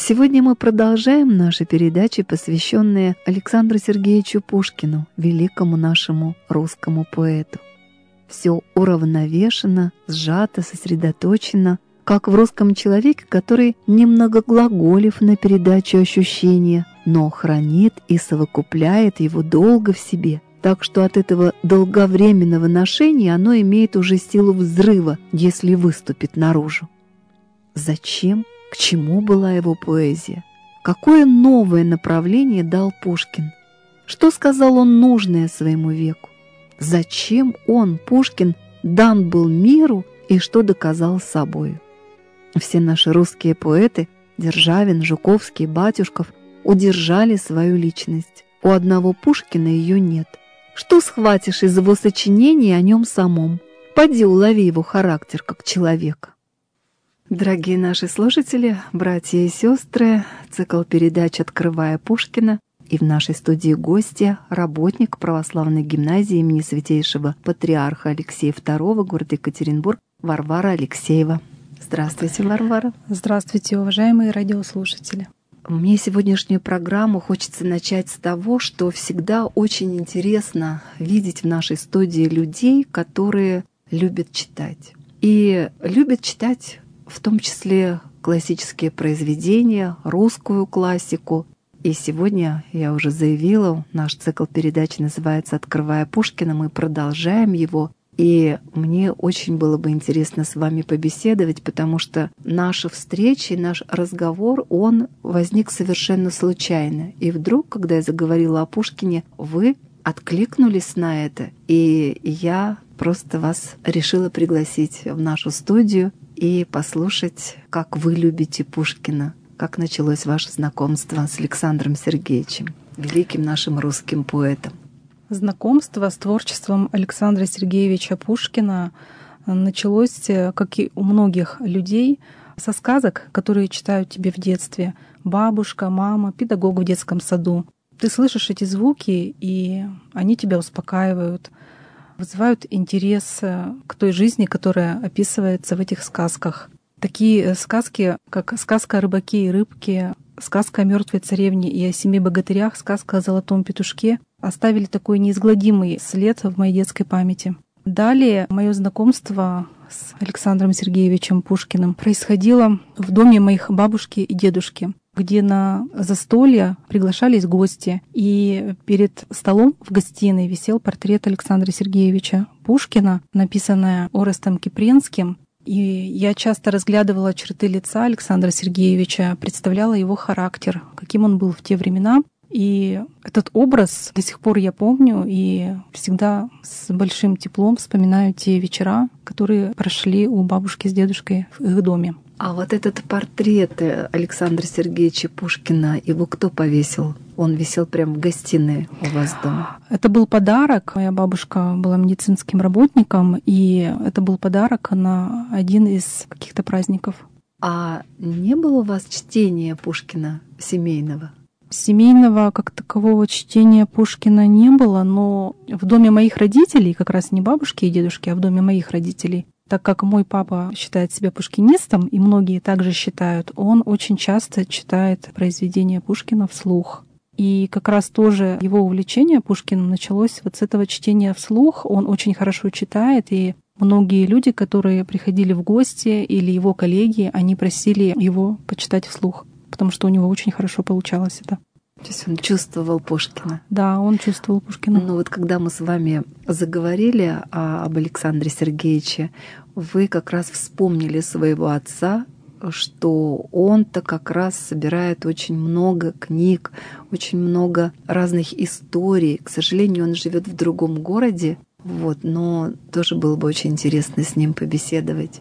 Сегодня мы продолжаем наши передачи, посвященные Александру Сергеевичу Пушкину, великому нашему русскому поэту. Все уравновешено, сжато, сосредоточено, как в русском человеке, который немного глаголев на передачу ощущения, но хранит и совокупляет его долго в себе, так что от этого долговременного ношения оно имеет уже силу взрыва, если выступит наружу. Зачем? К чему была его поэзия? Какое новое направление дал Пушкин? Что сказал он нужное своему веку? Зачем он, Пушкин, дан был миру и что доказал собою? Все наши русские поэты — Державин, Жуковский, Батюшков — удержали свою личность. У одного Пушкина ее нет. Что схватишь из его сочинений о нем самом? Поди улови его характер как человека. Дорогие наши слушатели, братья и сестры, цикл передач «Открывая Пушкина», и в нашей студии гостья, работник православной гимназии имени Святейшего Патриарха Алексея II, город Екатеринбург, Варвара Алексеева. Здравствуйте, Варвара. Здравствуйте, уважаемые радиослушатели. Мне сегодняшнюю программу хочется начать с того, что всегда очень интересно видеть в нашей студии людей, которые любят читать. И любят читать в том числе классические произведения, русскую классику. И сегодня, я уже заявила, наш цикл передач называется «Открывая Пушкина». Мы продолжаем его. И мне очень было бы интересно с вами побеседовать, потому что наша встреча и наш разговор, он возник совершенно случайно. И вдруг, когда я заговорила о Пушкине, вы откликнулись на это, и я просто вас решила пригласить в нашу студию и послушать, как вы любите Пушкина, как началось ваше знакомство с Александром Сергеевичем, великим нашим русским поэтом. Знакомство с творчеством Александра Сергеевича Пушкина началось, как и у многих людей, со сказок, которые читают тебе в детстве. Бабушка, мама, педагог в детском саду. Ты слышишь эти звуки, и они тебя успокаивают, вызывают интерес к той жизни, которая описывается в этих сказках. Такие сказки, как сказка о рыбаке и рыбке, сказка о мертвой царевне и о 7 богатырях, сказка о золотом петушке, оставили такой неизгладимый след в моей детской памяти. Далее мое знакомство с Александром Сергеевичем Пушкиным происходило в доме моих бабушки и дедушки, где на застолье приглашались гости, и перед столом в гостиной висел портрет Александра Сергеевича Пушкина, написанный Орестом Кипренским. И я часто разглядывала черты лица Александра Сергеевича, представляла его характер, каким он был в те времена. И этот образ до сих пор я помню и всегда с большим теплом вспоминаю те вечера, которые прошли у бабушки с дедушкой в их доме. А вот этот портрет Александра Сергеевича Пушкина, его кто повесил? Он висел прямо в гостиной у вас дома? Это был подарок. Моя бабушка была медицинским работником, и это был подарок на один из каких-то праздников. А не было у вас чтения Пушкина семейного? Семейного как такового чтения Пушкина не было, но в доме моих родителей, как раз не бабушки и дедушки, а в доме моих родителей, так как мой папа считает себя пушкинистом, и многие также считают, он очень часто читает произведения Пушкина вслух. И как раз тоже его увлечение Пушкиным началось вот с этого чтения вслух. Он очень хорошо читает, и многие люди, которые приходили в гости, или его коллеги, они просили его почитать вслух, потому что у него очень хорошо получалось это. То есть он чувствовал Пушкина. Да, он чувствовал Пушкина. Ну вот когда мы с вами заговорили об Александре Сергеевиче, вы как раз вспомнили своего отца, что он-то как раз собирает очень много книг, очень много разных историй. К сожалению, он живет в другом городе, но тоже было бы очень интересно с ним побеседовать.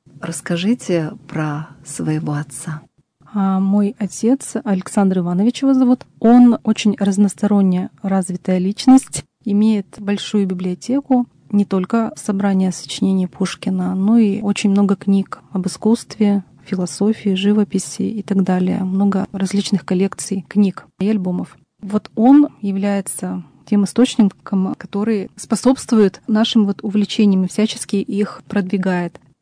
Расскажите про своего отца. Мой отец, Александр Иванович его зовут, он очень разносторонне развитая личность, имеет большую библиотеку, не только собрание сочинений Пушкина, но и очень много книг об искусстве, философии, живописи и так далее. Много различных коллекций книг и альбомов. Вот он является тем источником, который способствует нашим увлечениям и всячески их продвигает.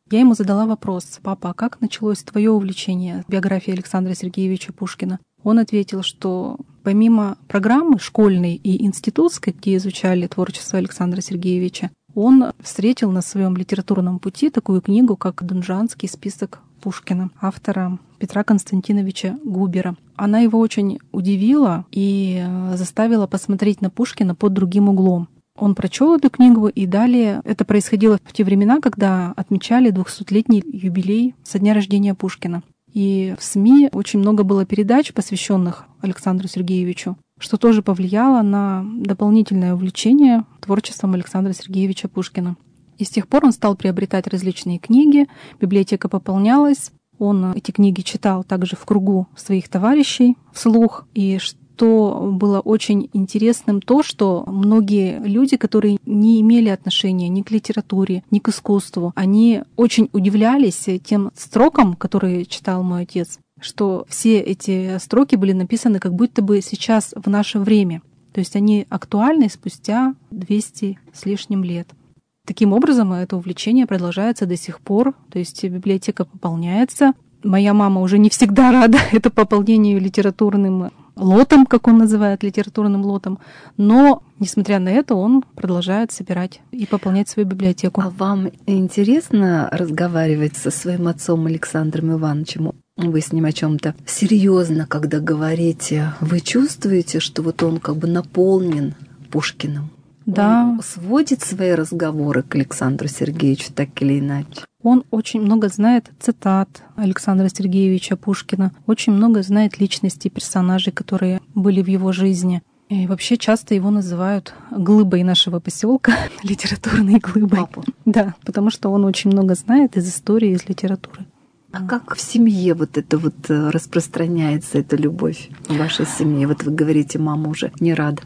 Я ему задала вопрос: «Папа, а как началось твое увлечение биографией Александра Сергеевича Пушкина?» Он ответил, что помимо программы школьной и институтской, где изучали творчество Александра Сергеевича, он встретил на своем литературном пути такую книгу, как «Донжанский список Пушкина» автора Петра Константиновича Губера. Она его очень удивила и заставила посмотреть на Пушкина под другим углом. Он прочел эту книгу, и далее это происходило в те времена, когда отмечали 200-летний юбилей со дня рождения Пушкина. И в СМИ очень много было передач, посвященных Александру Сергеевичу, что тоже повлияло на дополнительное увлечение творчеством Александра Сергеевича Пушкина. И с тех пор он стал приобретать различные книги, библиотека пополнялась, он эти книги читал также в кругу своих товарищей вслух. И что было очень интересным, то, что многие люди, которые не имели отношения ни к литературе, ни к искусству, они очень удивлялись тем строкам, которые читал мой отец, что все эти строки были написаны как будто бы сейчас в наше время. То есть они актуальны спустя 200 с лишним лет. Таким образом, это увлечение продолжается до сих пор, то есть библиотека пополняется. Моя мама уже не всегда рада это пополнению литературным лотом, как он называет, литературным лотом, но, несмотря на это, он продолжает собирать и пополнять свою библиотеку. А вам интересно разговаривать со своим отцом Александром Ивановичем? Вы с ним о чем-то серьезно, когда говорите, вы чувствуете, что вот он как бы наполнен Пушкиным? Да. Он сводит свои разговоры к Александру Сергеевичу так или иначе? Он очень много знает цитат Александра Сергеевича Пушкина, очень много знает личностей, персонажей, которые были в его жизни. И вообще часто его называют глыбой нашего поселка, литературной глыбой. Папу. Да, потому что он очень много знает из истории, из литературы. А как в семье вот это вот распространяется, эта любовь в вашей семье? Вот вы говорите, мама уже не рада.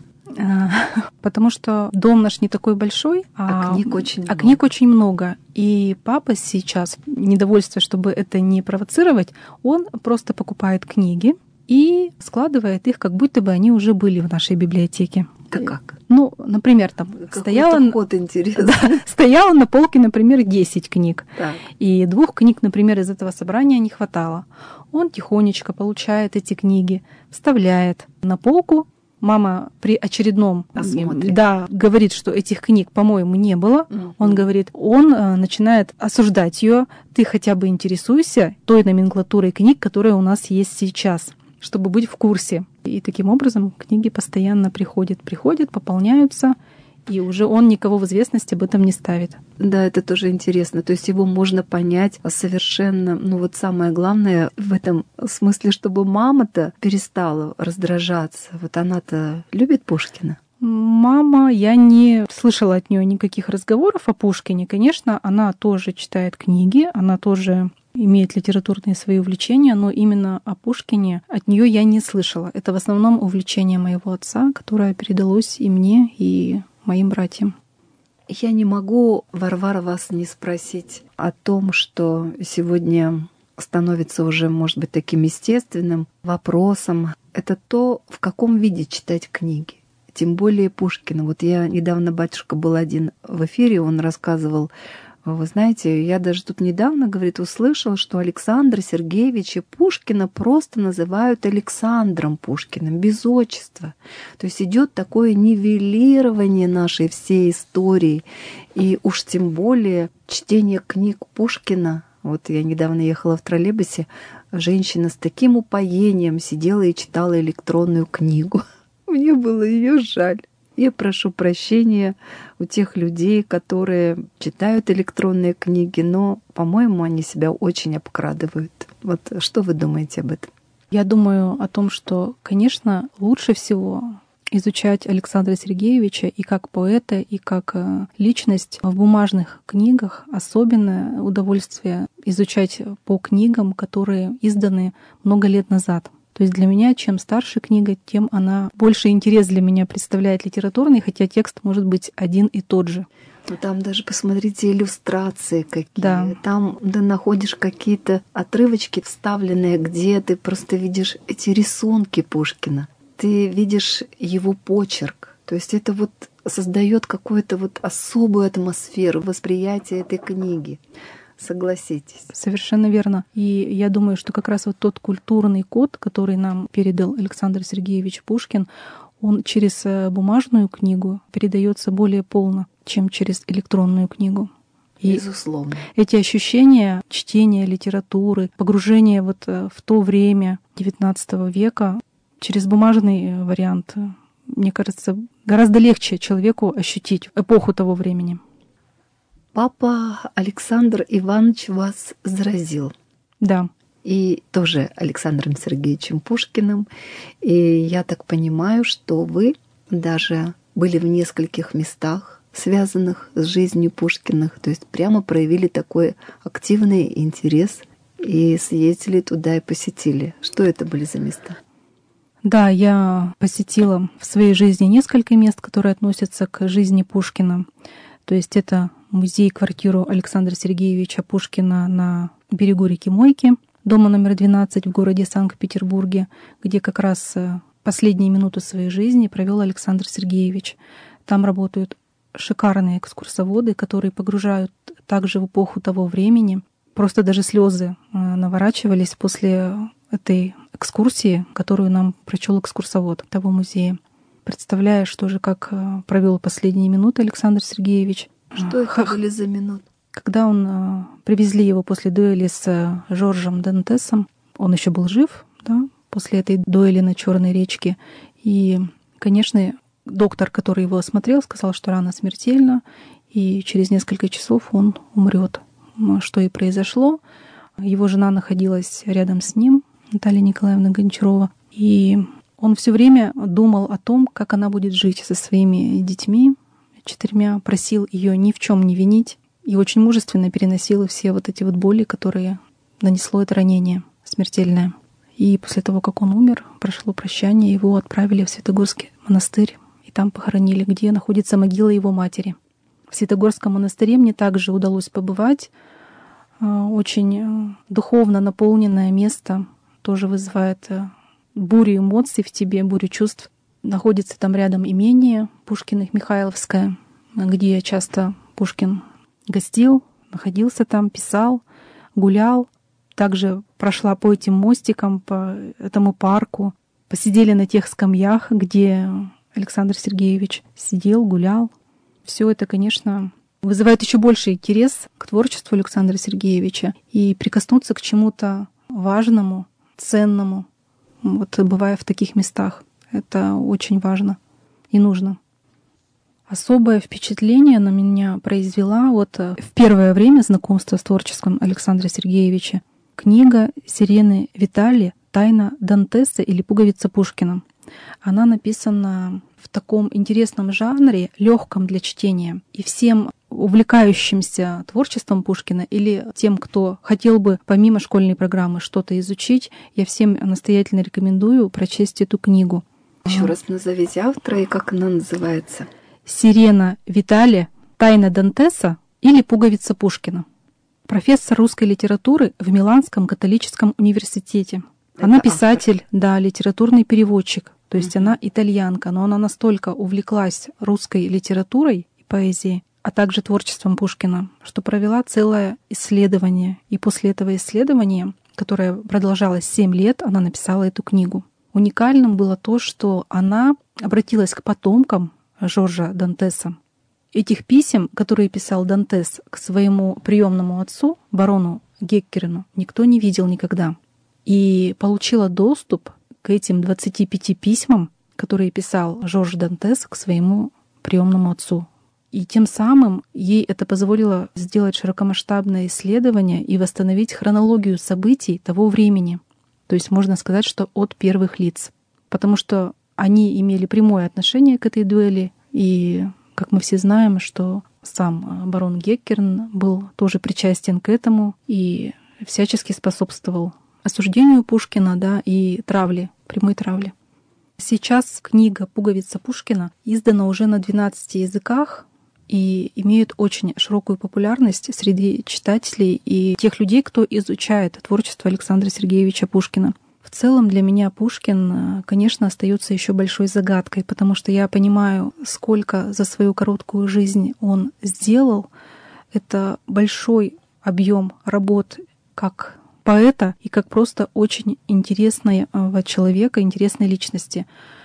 Потому что дом наш не такой большой, а книг очень много. Книг очень много. И папа сейчас, недовольство, чтобы это не провоцировать, он просто покупает книги и складывает их, как будто бы они уже были в нашей библиотеке. Это как? Ну, например, там стояло на полке, например, 10 книг. Так. И 2 книг, например, из этого собрания не хватало. Он тихонечко получает эти книги, вставляет на полку. Мама при очередном говорит, что этих книг, по-моему, не было. Он говорит, он начинает осуждать ее. Ты хотя бы интересуйся той номенклатурой книг, которая у нас есть сейчас, чтобы быть в курсе. И таким образом книги постоянно приходят, пополняются, и уже он никого в известность об этом не ставит. Да, это тоже интересно. То есть его можно понять совершенно, вот самое главное в этом смысле, чтобы мама-то перестала раздражаться. Вот она-то любит Пушкина? Мама, я не слышала от нее никаких разговоров о Пушкине. Конечно, она тоже читает книги, она тоже имеет литературные свои увлечения, но именно о Пушкине от нее я не слышала. Это в основном увлечение моего отца, которое передалось и мне, и моим братьям. Я не могу, Варвара, вас не спросить о том, что сегодня становится уже, может быть, таким естественным вопросом. Это то, в каком виде читать книги. Тем более Пушкина. Вот я недавно, батюшка был один в эфире, он рассказывал, вы знаете, я даже тут недавно, говорит, услышал, что Александра Сергеевича Пушкина просто называют Александром Пушкиным, без отчества. То есть идет такое нивелирование нашей всей истории. И уж тем более чтение книг Пушкина. Вот я недавно ехала в троллейбусе, женщина с таким упоением сидела и читала электронную книгу. Мне было ее жаль. Я прошу прощения у тех людей, которые читают электронные книги, но, по-моему, они себя очень обкрадывают. Вот что вы думаете об этом? Я думаю о том, что, конечно, лучше всего изучать Александра Сергеевича и как поэта, и как личность в бумажных книгах. Особенное удовольствие изучать по книгам, которые изданы много лет назад. То есть для меня, чем старше книга, тем она больше интерес для меня представляет литературный, хотя текст может быть один и тот же. Ну, там даже посмотрите иллюстрации какие. Да. Там ты находишь какие-то отрывочки, вставленные, где ты просто видишь эти рисунки Пушкина. Ты видишь его почерк. То есть это вот создает какую-то вот особую атмосферу восприятия этой книги. согласитесь. Совершенно верно. И я думаю, что как раз вот тот культурный код, который нам передал Александр Сергеевич Пушкин, он через бумажную книгу передается более полно, чем через электронную книгу. И безусловно. Эти ощущения чтения литературы, погружения вот в то время XIX века через бумажный вариант, мне кажется, гораздо легче человеку ощутить эпоху того времени. Папа Александр Иванович вас заразил. Да. И тоже Александром Сергеевичем Пушкиным. И я так понимаю, что вы даже были в нескольких местах, связанных с жизнью Пушкиных, то есть прямо проявили такой активный интерес и съездили туда и посетили. Что это были за места? Да, я посетила в своей жизни несколько мест, которые относятся к жизни Пушкина. То есть это музей-квартиру Александра Сергеевича Пушкина на берегу реки Мойки, дома номер 12 в городе Санкт-Петербурге, где как раз последние минуты своей жизни провел Александр Сергеевич. Там работают шикарные экскурсоводы, которые погружают также в эпоху того времени. Просто даже слезы наворачивались после этой экскурсии, которую нам прочел экскурсовод того музея. Представляешь, что же, как провел последние минуты Александр Сергеевич. Что это были за минуты? Когда он привезли его после дуэли с Жоржем Дантесом, он еще был жив, да, после этой дуэли на Черной речке. И, конечно, доктор, который его осмотрел, сказал, что рана смертельна, и через несколько часов он умрет. Что и произошло. Его жена находилась рядом с ним, Наталья Николаевна Гончарова, и он все время думал о том, как она будет жить со своими детьми, 4, просил ее ни в чем не винить и очень мужественно переносил все вот эти вот боли, которые нанесло это ранение смертельное. И после того, как он умер, прошло прощание, его отправили в Святогорский монастырь и там похоронили, где находится могила его матери. В Святогорском монастыре мне также удалось побывать. Очень духовно наполненное место, тоже вызывает бурю эмоций в тебе, бурю чувств. Находится там рядом имение Пушкиных Михайловское, где часто Пушкин гостил, находился там, писал, гулял. Также прошла по этим мостикам, по этому парку. Посидели на тех скамьях, где Александр Сергеевич сидел, гулял. Все это, конечно, вызывает еще больше интерес к творчеству Александра Сергеевича и прикоснуться к чему-то важному, ценному, вот бывая в таких местах. Это очень важно и нужно. Особое впечатление на меня произвела вот в первое время знакомства с творчеством Александра Сергеевича книга Сирены Витали «Тайна Дантеса» или «Пуговица Пушкина». Она написана в таком интересном жанре, легком для чтения. И всем увлекающимся творчеством Пушкина или тем, кто хотел бы помимо школьной программы что-то изучить, я всем настоятельно рекомендую прочесть эту книгу. Еще раз назовите автора и как она называется. «Сирена Витали. Тайна Дантеса» или «Пуговица Пушкина». Профессор русской литературы в Миланском католическом университете. Она писатель, да, литературный переводчик. То есть она итальянка, но она настолько увлеклась русской литературой и поэзией, а также творчеством Пушкина, что провела целое исследование. И после этого исследования, которое продолжалось 7 лет, она написала эту книгу. Уникальным было то, что она обратилась к потомкам Жоржа Дантеса. Этих писем, которые писал Дантес к своему приемному отцу, барону Геккерену, никто не видел никогда. И получила доступ к этим 25 письмам, которые писал Жорж Дантес к своему приемному отцу. И тем самым ей это позволило сделать широкомасштабное исследование и восстановить хронологию событий того времени. То есть можно сказать, что от первых лиц. Потому что они имели прямое отношение к этой дуэли. И, как мы все знаем, что сам барон Геккерн был тоже причастен к этому и всячески способствовал осуждению Пушкина, да, и травле, прямой травле. Сейчас книга «Пуговица Пушкина» издана уже на 12 языках и имеет очень широкую популярность среди читателей и тех людей, кто изучает творчество Александра Сергеевича Пушкина. В целом для меня Пушкин, конечно, остается еще большой загадкой, потому что я понимаю, сколько за свою короткую жизнь он сделал. Это большой объем работ как поэта и как просто очень интересного человека, интересной личности.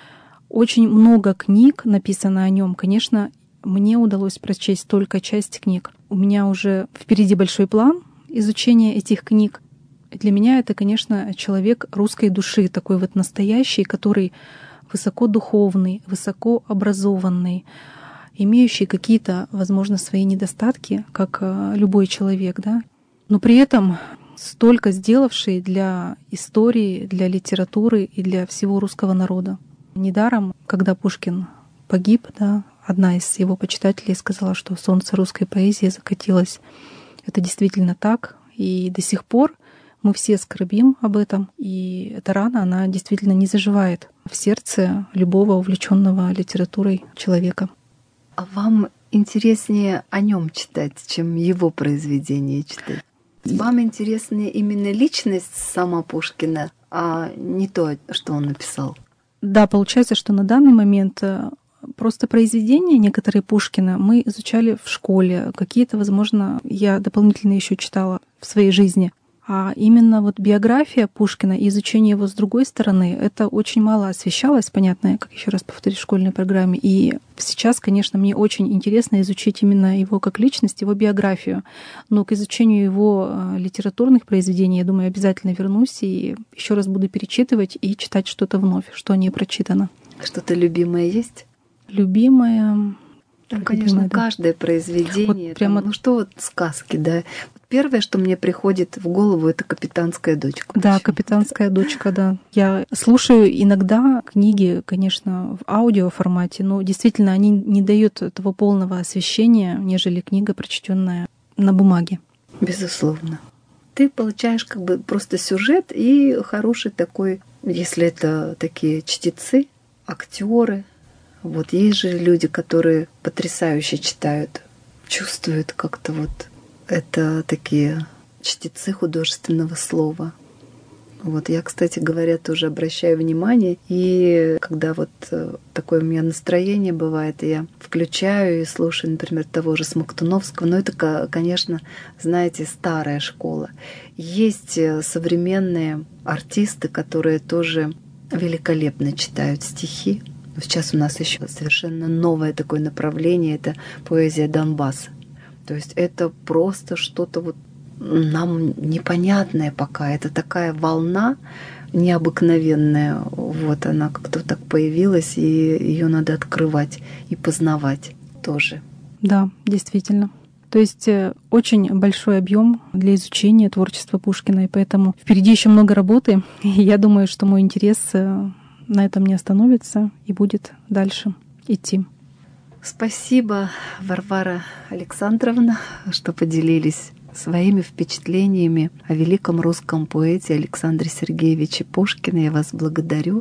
Очень много книг написано о нем. Конечно, мне удалось прочесть только часть книг. У меня уже впереди большой план изучения этих книг. Для меня это, конечно, человек русской души, такой вот настоящий, который высокодуховный, высокообразованный, имеющий какие-то, возможно, свои недостатки, как любой человек, да, но при этом столько сделавший для истории, для литературы и для всего русского народа. Недаром, когда Пушкин погиб, да, одна из его почитателей сказала, что солнце русской поэзии закатилось. Это действительно так, и до сих пор мы все скорбим об этом, и эта рана, она действительно не заживает в сердце любого увлеченного литературой человека. А вам интереснее о нем читать, чем его произведения читать? Вам интереснее именно личность сама Пушкина, а не то, что он написал? Да, получается, что на данный момент просто произведения некоторые Пушкина мы изучали в школе. Какие-то, возможно, я дополнительно еще читала в своей жизни. А именно вот биография Пушкина и изучение его с другой стороны, это очень мало освещалось, понятно, как еще раз повторюсь, в школьной программе. И сейчас, конечно, мне очень интересно изучить именно его как личность, его биографию. Но к изучению его литературных произведений, я думаю, обязательно вернусь и еще раз буду перечитывать и читать что-то вновь, что не прочитано. Что-то любимое есть? Любимое... Ну, конечно, каждое произведение. Вот прямо... Ну что вот сказки, да. Первое, что мне приходит в голову, это «Капитанская дочка». Да, Почему? «Капитанская дочка», да. Я слушаю иногда книги, конечно, в аудиоформате, но действительно они не дают того полного освещения, нежели книга, прочтенная на бумаге. Безусловно. Ты получаешь как бы просто сюжет и хороший такой, если это такие чтецы, актеры. Вот есть же люди, которые потрясающе читают, чувствуют как-то вот. Это такие чтецы художественного слова. Вот я, кстати говоря, тоже обращаю внимание. И когда вот такое у меня настроение бывает, я включаю и слушаю, например, того же Смоктуновского. Но это, конечно, знаете, старая школа. Есть современные артисты, которые тоже великолепно читают стихи. Сейчас у нас еще совершенно новое такое направление — это поэзия Донбасса. То есть это просто что-то вот нам непонятное пока. Это такая волна необыкновенная. Вот она как-то так появилась, и ее надо открывать и познавать тоже. Да, действительно. То есть очень большой объем для изучения творчества Пушкина, и поэтому впереди еще много работы. И я думаю, что мой интерес на этом не остановится и будет дальше идти. Спасибо, Варвара Александровна, что поделились своими впечатлениями о великом русском поэте Александре Сергеевиче Пушкине. Я вас благодарю.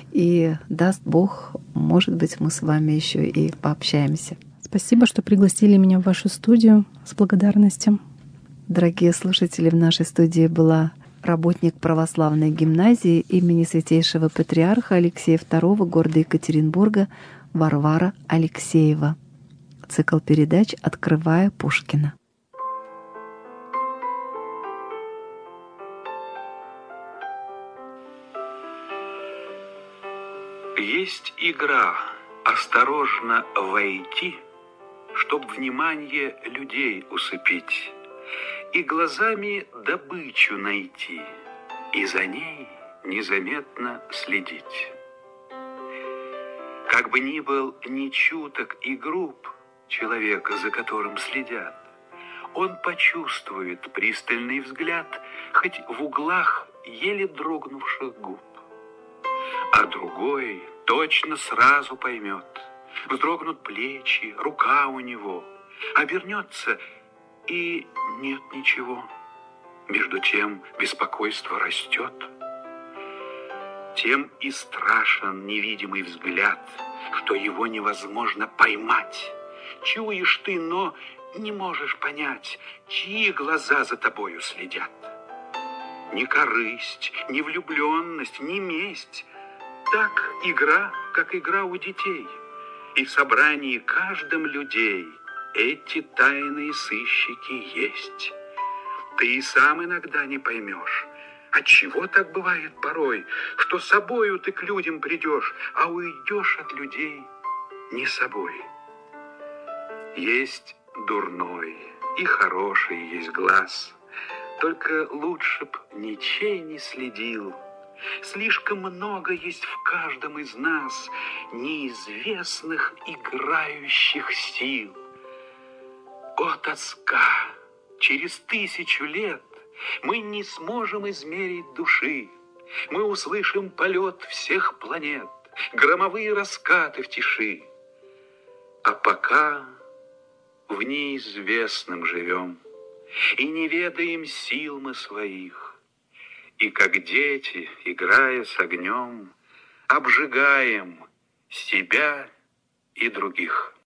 И даст Бог, может быть, мы с вами еще и пообщаемся. Спасибо, что пригласили меня в вашу студию. С благодарностью. Дорогие слушатели, в нашей студии была работник православной гимназии имени Святейшего Патриарха Алексея II города Екатеринбурга Варвара Алексеева. Цикл передач «Открывая Пушкина». Есть игра осторожно войти, чтоб внимание людей усыпить, и глазами добычу найти, и за ней незаметно следить. Как бы ни был нечуток и груб человека, за которым следят, он почувствует пристальный взгляд хоть в углах еле дрогнувших губ. А другой точно сразу поймет. Вздрогнут плечи, рука у него, обернется, и нет ничего. Между тем беспокойство растет. Тем и страшен невидимый взгляд, что его невозможно поймать. Чуешь ты, но не можешь понять, чьи глаза за тобою следят. Ни корысть, ни влюбленность, ни месть. Так игра, как игра у детей. И в собрании каждым людей эти тайные сыщики есть. Ты и сам иногда не поймешь, отчего так бывает порой, что собою ты к людям придешь, а уйдешь от людей не собой. Есть дурной и хороший есть глаз, только лучше б ничей не следил. Слишком много есть в каждом из нас неизвестных играющих сил. О, тоска! Через 1000 лет мы не сможем измерить души. Мы услышим полет всех планет, громовые раскаты в тиши. А пока в неизвестном живем, и не ведаем сил мы своих, и как дети, играя с огнем, обжигаем себя и других.